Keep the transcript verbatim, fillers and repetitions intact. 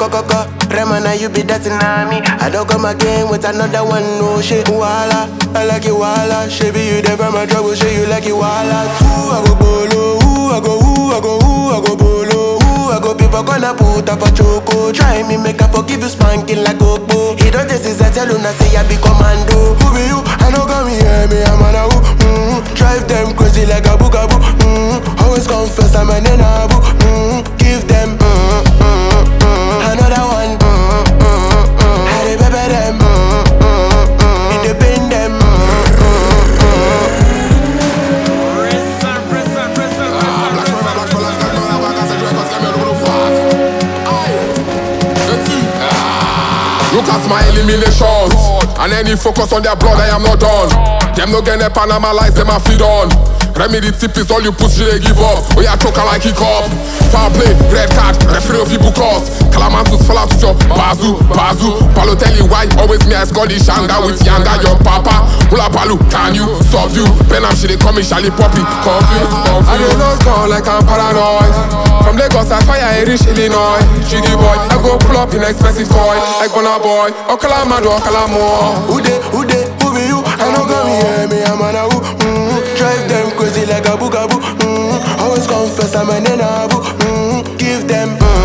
kaka. Remana, you be that in me. I don't come again with another one, no shit. Walla, I like you, walla. She be you there from my trouble, she you like you, walla. Ooh, I go bolo, ooh, I go, ooh, I go, ooh, I go bolo. Ooh, I go people gonna put up a choco. Try me, make I forgive you, spanking like Gopo. He don't taste his tell you, not say I be commando. Who be you? I know come here, me, I'm on a who. Mm-hmm. Drive them crazy like a bookaboo. Mm-hmm. Always confess I'm an enable. Mm-hmm. Give them mm-hmm. Mm-hmm. Another one. Mm-hmm. How they pepper them. Mm-hmm. It depend them. Look at my eliminations, and any focus on their blood, I am not done. Them no get a Panama lights, them a feed on. Remedy tip is all you push, they give up. Oh yeah, choke like kick up. Foul play, red card, referee of people cause. Calamantus fall out to your bazoo, bazoo. Palo tell you why, always me I score the shanga with Yanga, your papa. Hula Palu, can you subdue? Benham, she they call me Charlie Poppy. Confused, confused. I don't know, gone like I'm paranoid. From Lagos, I fire, I reach Illinois. Jiggy boy, I go pull up in expensive toy. Like Bonner boy, Okalamado, Okalamo. Who they, who they, who be you? I know come here, me, I'm on a who. Mm-hmm. Drive them crazy like a bookaboo. Mm-hmm. Always confess I'm an enable. Mm-hmm. Give them mm-hmm.